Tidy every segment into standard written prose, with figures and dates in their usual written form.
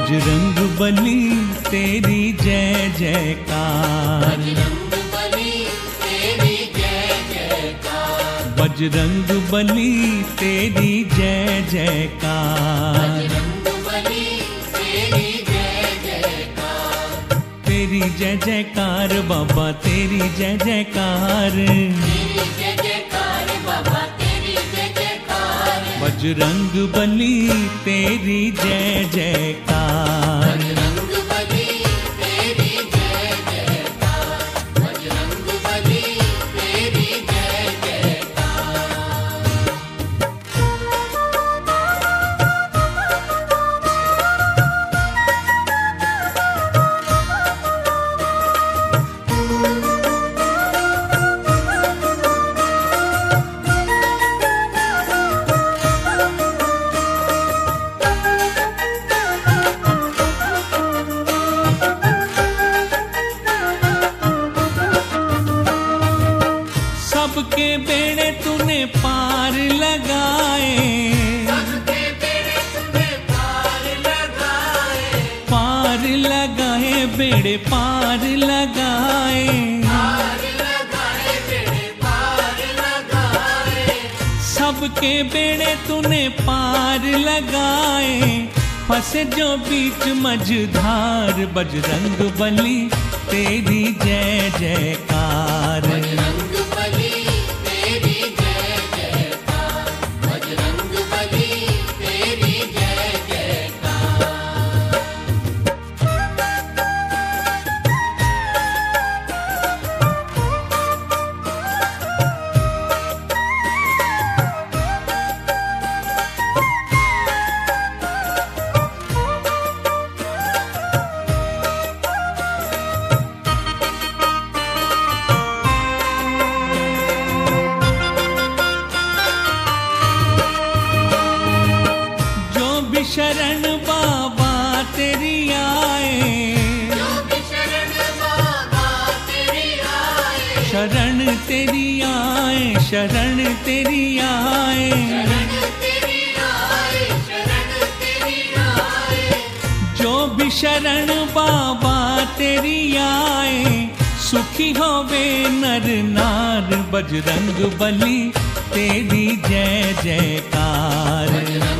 बजरंग बली तेरी जय जयकार, बजरंग बली तेरी जय जयकार, तेरी जय जयकार बाबा तेरी जय जयकार, बजरंग बली तेरी जय जयकार, सबके बेड़े तूने पार लगाए, पार लगाए बेड़े पार लगाए, सबके बेड़े तूने पार लगाए, फंसे जो बीच मझधार, बजरंग बली तेरी जय जयकार, शरण बाबा तेरी आए, शरण तेरी आए, शरण तेरी आए, जो भी शरण बाबा तेरी आए, सुखी होवे नर नार, बजरंग बली तेरी जय जयकार,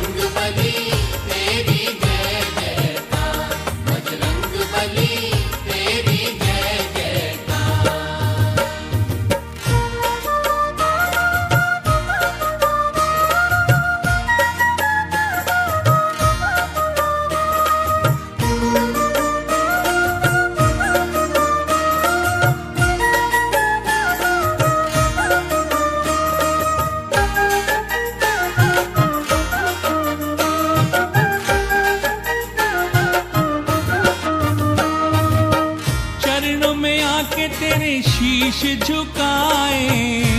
आके तेरे शीश झुकाए,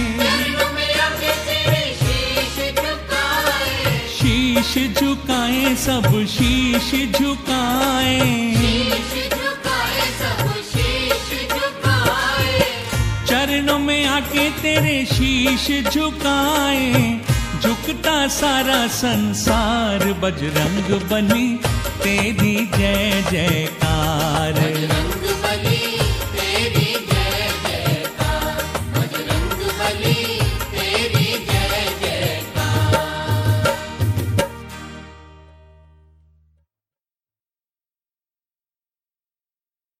शीश झुकाए सब शीश झुकाए, चरणों में आके तेरे शीश झुकाए, झुकता सारा संसार, बजरंग बली तेरी जय जयकार, बजरंग बली तेरी जय जयकार, बजरंग बली